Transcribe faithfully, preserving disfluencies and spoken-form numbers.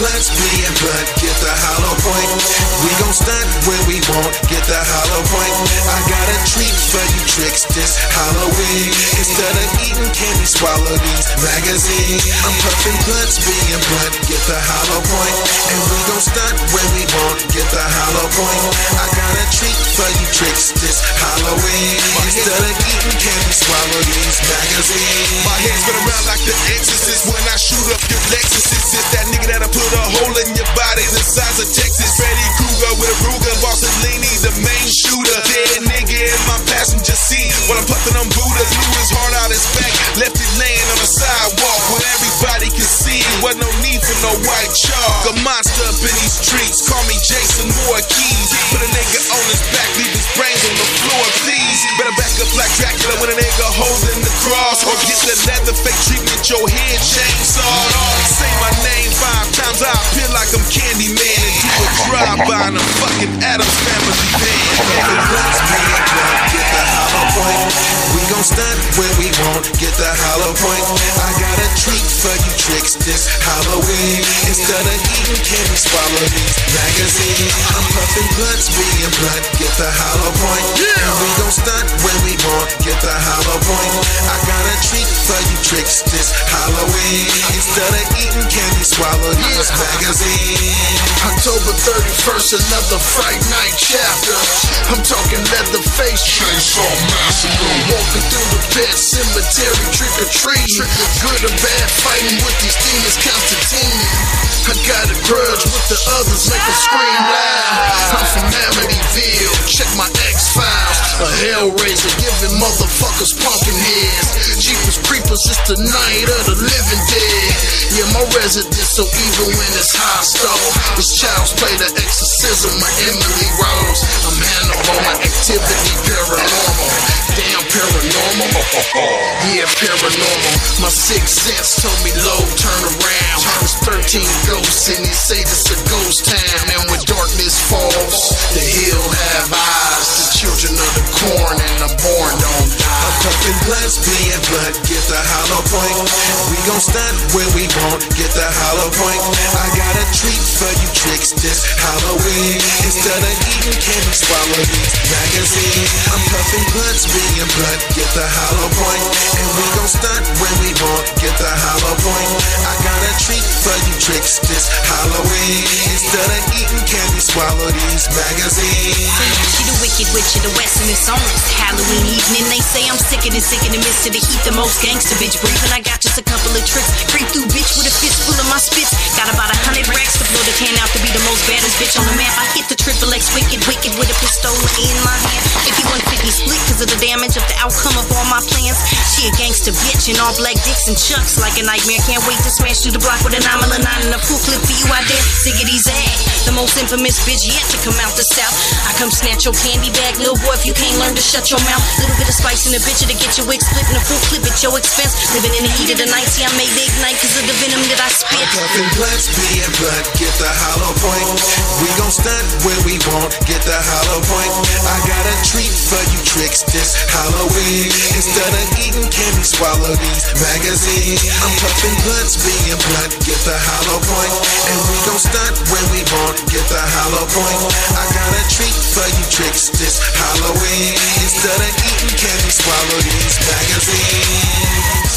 blunts, being blunt, get the hollow point. We gon' stunt when we want, get the hollow point. I got a treat for you tricks this Halloween. Instead of eating candy, swallow these magazines. I'm puffin' blunts, being blunt, get the hollow point. And we gon' stunt when we want, get the hollow point. I got a treat for you tricks this Halloween. Instead of eating candy, swallow these magazines. My head's been around like the Exorcist when I shoot up your Lexus. It's that nigga that'll put a hole in your body the size of Texas. Freddy Krueger with a Ruger, Bossellini, the main shooter. Dead nigga in my passenger seat while I'm puffin' on Buddha. Blew his heart out his back, left it laying on the sidewalk where everybody can see. Wasn't no need for no white chalk. A monster up in these streets, call me Jason Voorhees. Put a nigga on his back, leave his brains on the floor, please. Better back up like Dracula when a nigga holding the cross, or get the leather fake treatment, your head chainsawed off. Say my name five times, I appear like I'm Candyman and do a drive-by in a fucking Addams Family van. Blunts, being blunt, get the hollow point. We gon' stunt when we want, get the hollow point. I got a treat for you tricks this Halloween. Instead of eating candy, swallow these magazines. I'm puffin' blunts, being blunt, get the hollow point. And we gon' stunt when we want, get the hollow point. I got a treat for you tricks this Halloween. Instead of eating candy, swallow these magazines. October thirty-first, another Fright Night chapter. I'm talking Leatherface, Chainsaw Massacre. Walking through the pet cemetery, trick or treat. Good or bad, fighting with these demons, Constantine. I got a grudge with the others, make them scream loud. I'm from Amityville, check my X-Files. A Hellraiser, giving motherfuckers pumpkin heads. Jeepers Creepers, it's the night of the living dead. Yeah, my residence so evil when it's hostile. It's child's play, the exorcism of Emily Rose. I'm Hannibal, my activity paranormal. Damn paranormal, yeah paranormal. My sixth sense told me low, turn around. There's thirteen ghosts and they say this a ghost town. And when darkness falls, the hill have eyes. The children of the corn and the born don't die. I'm puffin' blunts, being blunt, get the hollow point. We gon' stunt when we want, get the hollow point. I got a treat for you tricks this Halloween. Instead of eating candy, swallow these magazines. I'm puffin' blunts, being blunt, get the hollow point. And we gon' stunt when we want, get the hollow point. I got a treat for you tricks this Halloween. Instead of eating candy, swallow these magazines. She the wicked witch of the west and it's on this Halloween evening. They say I'm sicker than sick in the midst of the heat, the most gangster bitch breathing. I got just a couple of tricks, creep through bitch with a fist full of my spits. Got about a hundred racks to blow the can out to be the most baddest bitch on the map. I hit the triple X wicked wicked with a pistola in my hand. fifty-one fifty split cause of the damage of the outcome of all my plans. She a gangster bitch in all black dicks and chucks like a nightmare. Can't wait to smash through the block with an Amala nine and a full clip for you. I dare Ziggity's ass, the most infamous bitch yet to come out the south. I come snatch your candy bag, little boy, if you can't learn to shut your mouth. Little bit of spice in the bitch to get your wig split in a full clip at your expense. Living in the heat of the night, see I made the ignite cause of the venom that I spit. Puffin' blunts, being blunt, get the hollow point. We gon' stunt when we want, get the hollow point. I got a treat for you tricks this Halloween. Instead of eating candy, swallow these magazines. I'm puffin' blunts, being blunt, get the hollow point. And we gon' stunt when we want, get the hollow point. I got a treat for you tricks this Halloween. Instead of eating candy, swallow these magazines.